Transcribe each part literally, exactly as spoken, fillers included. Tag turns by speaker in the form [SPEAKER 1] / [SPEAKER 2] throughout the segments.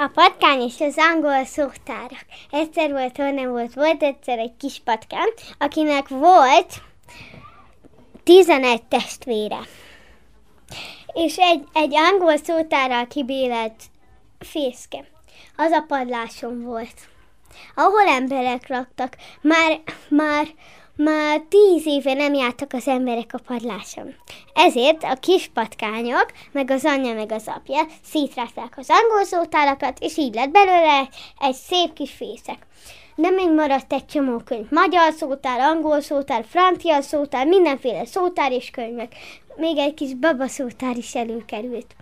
[SPEAKER 1] A patkány és az angol szótárak. Egyszer volt, hol nem volt, volt egyszer egy kis patkány, akinek volt tizenegy testvére. És egy, egy angol szótárral kibélelt fészke. Az a padláson volt, ahol emberek laktak. Már, már, már tíz éve nem jártak az emberek a padláson. Ezért a kis patkányok, meg az anyja, meg az apja szétrázták az angol szótárakat, és így lett belőle egy szép kis fészek. De még maradt egy csomó könyv. Magyar szótár, angol szótár, francia szótár, mindenféle szótár és könyvek. Még egy kis babaszótár is előkerült.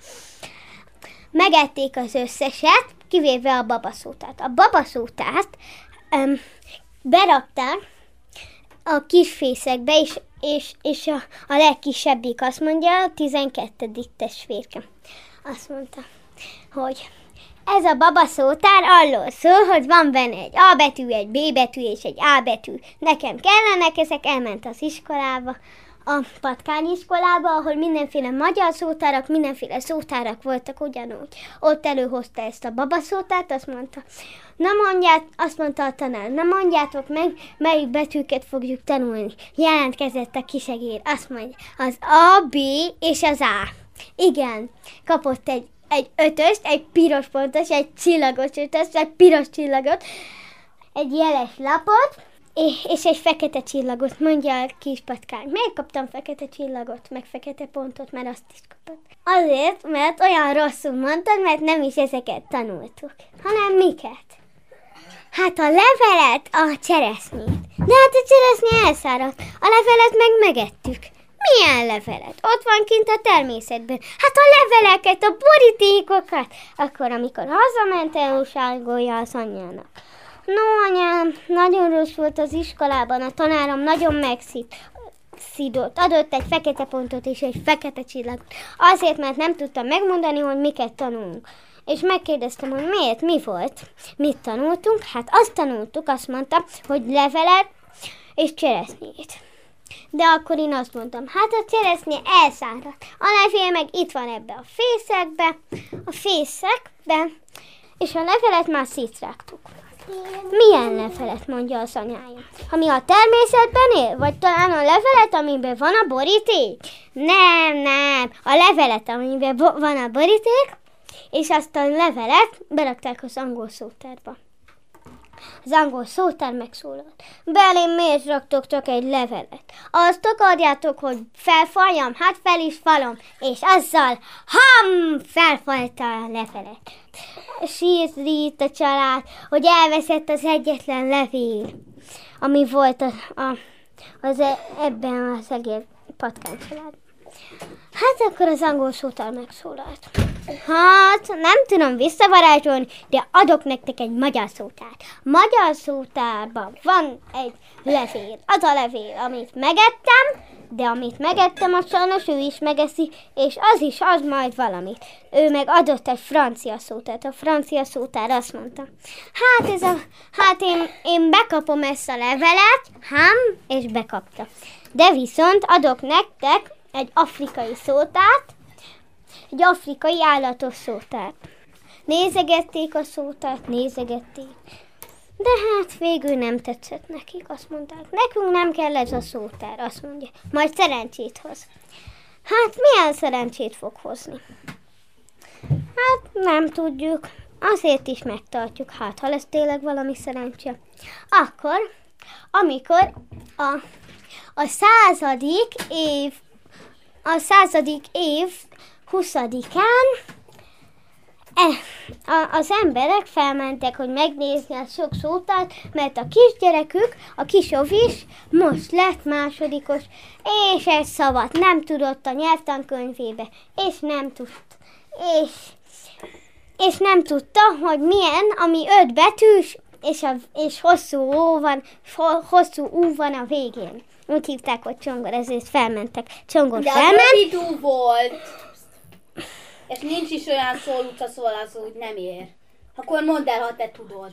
[SPEAKER 1] Megették az összeset, kivéve a babaszótárt. A babaszótárt um, berakták a kis fészekbe, és, és, és a, a legkisebbik azt mondja, a tizenkettedik testvérke. Azt mondta, hogy ez a babaszótár arról szól, hogy van benne egy A betű, egy B betű és egy A betű. Nekem kellenek ezek, elment az iskolába, a patkányiskolába, ahol mindenféle magyar szótárak, mindenféle szótárak voltak ugyanúgy. Ott előhozta ezt a babaszótárt, azt mondta, na mondját, azt mondta a tanár, na mondjátok meg, melyik betűket fogjuk tanulni. Jelentkezett a kisegér, azt mondja, az A, B és az A. Igen, kapott egy, egy ötöst, egy piros pontos, egy csillagos ötöst, egy piros csillagot, egy jeles lapot, és egy fekete csillagot, mondja a kis patkány. Miért kaptam fekete csillagot, meg fekete pontot, mert azt is kapott? Azért, mert olyan rosszul mondtad, mert nem is ezeket tanultuk, hanem miket? Hát a levelet, a cseresznyét. De hát a cseresznye elszáradt, a levelet meg megettük. Milyen levelet? Ott van kint a természetben. Hát a leveleket, a borítékokat. Akkor, amikor hazament, elúságolja az anyjának. No, anyám, nagyon rossz volt az iskolában, a tanárom nagyon megszidott. Adott egy fekete pontot és egy fekete csillagot. Azért, mert nem tudtam megmondani, hogy miket tanulunk. És megkérdeztem, hogy miért, mi volt, mit tanultunk. Hát azt tanultuk, azt mondta, hogy levelet és cseresznyét. De akkor én azt mondtam, hát a cseresznye elszáradt. A levél meg itt van ebbe a fészekbe, a fészekbe, és a levelet már szétrágtuk. Milyen levelet, mondja az anyája? Ami a természetben él? Vagy talán a levelet, amiben van a boríték? Nem, nem, a levelet, amiben bo- van a boríték, és azt a levelet berakták az angol szótárba. Az angol szótár megszólalt. Belém miért raktok csak egy levelet? Azt akarjátok, hogy felfaljam? Hát fel is falom. És azzal ham! Felfalta a levelet. Sírt itt a család, hogy elveszett az egyetlen levél, ami volt a, a, az e, ebben az egész patkány családban. Hát akkor az angol szótár megszólalt. Hát, nem tudom visszavarázsolni, de adok nektek egy magyar szótárt. Magyar szótárban van egy levél. Az a levél, amit megettem, de amit megettem, azt sajnos ő is megeszi, és az is az majd valamit. Ő meg adott egy francia szótárt. A francia szótár azt mondta, hát, ez a, hát én, én bekapom ezt a levelet, hám, és bekapta. De viszont adok nektek egy afrikai szótárt, egy afrikai állatos szótárt. Nézegették a szótárt, nézegették. De hát végül nem tetszett nekik, azt mondták. Nekünk nem kell ez a szótár, azt mondja. Majd szerencsét hoz. Hát milyen szerencsét fog hozni? Hát nem tudjuk. Azért is megtartjuk, hát ha lesz tényleg valami szerencse. Akkor, amikor a, a századik év a századik év huszadikán az emberek felmentek, hogy megnézni a sok szótárt, mert a kisgyerekük, a kis Ovis most lett másodikos, és egy szavat nem tudott a nyelvtankönyvébe, és nem tudta, és, és nem tudta, hogy milyen, ami öt betűs, és, a, és hosszú ó van, hosszú ú van a végén. Úgy hívták, hogy Csongor, ezért felmentek. Csongor
[SPEAKER 2] de
[SPEAKER 1] felment.
[SPEAKER 2] De az rövidú volt. És nincs is olyan szólóca szólásó, hogy nem ér. Akkor mondd el, ha te tudod.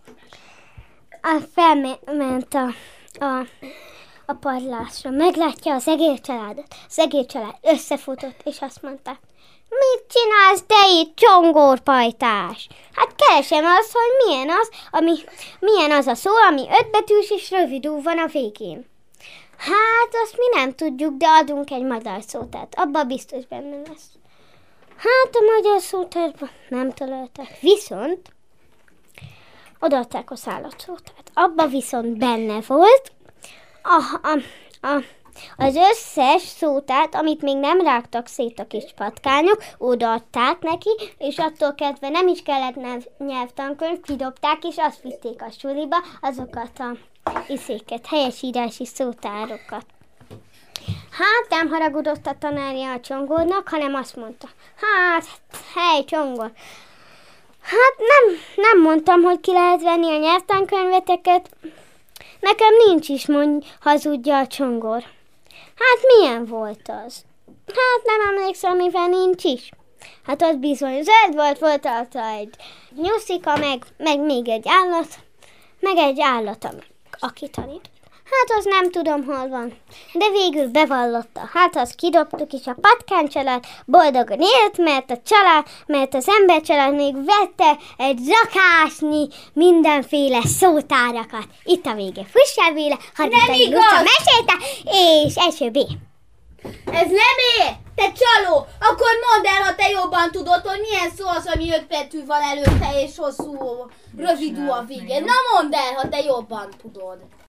[SPEAKER 1] A felment a, a, a padlásra. Meglátja az egész családot. Az egész család összefutott, és azt mondta, Mit csinálsz te itt, csongorpajtás? Hát keresem azt, hogy milyen az, ami, milyen az a szó, ami ötbetűs és rövid ú van a végén. Hát, azt mi nem tudjuk, de adunk egy magyar szótát. Abba biztos benne lesz. Hát, a magyar szótárban nem találták. Viszont odaadták a szállatszótát. Abba viszont benne volt a, a, a, az összes szótát, amit még nem rágtak szét a kis patkányok, odaadták neki, és attól kezdve nem is kellett nyelvtankönyv, kidobták, és azt vitték a suliba azokat a iszéket, helyesírási szótárokat. Hát nem haragudott a tanárja a csongornak, hanem azt mondta, hát, hely csongor, hát nem, nem mondtam, hogy ki lehet venni a nyelvtankönyveteket, nekem nincs is, mond, hazudja a csongor. Hát milyen volt az? Hát nem emlékszem, mivel nincs is. Hát az bizony zöld volt, volt rajta egy nyuszika, meg, meg még egy állat, meg egy állat, aki tanított. Hát az nem tudom, hol van. De végül bevallotta. Hát azt kidobtuk, és a patkánycsalád boldogan élt, mert a család, mert az embercsalád még vette egy zakásnyi mindenféle szótárakat. Itt a vége. Fussál véle, Hargitai Luca mesélte, és első B.
[SPEAKER 2] Ez nem ér! Te csaló! Akkor mondd el, ha te jobban tudod, hogy milyen szó az, ami öt betű van előtte, és hosszú, rövidú a végén. Na mondd el, ha te jobban tudod.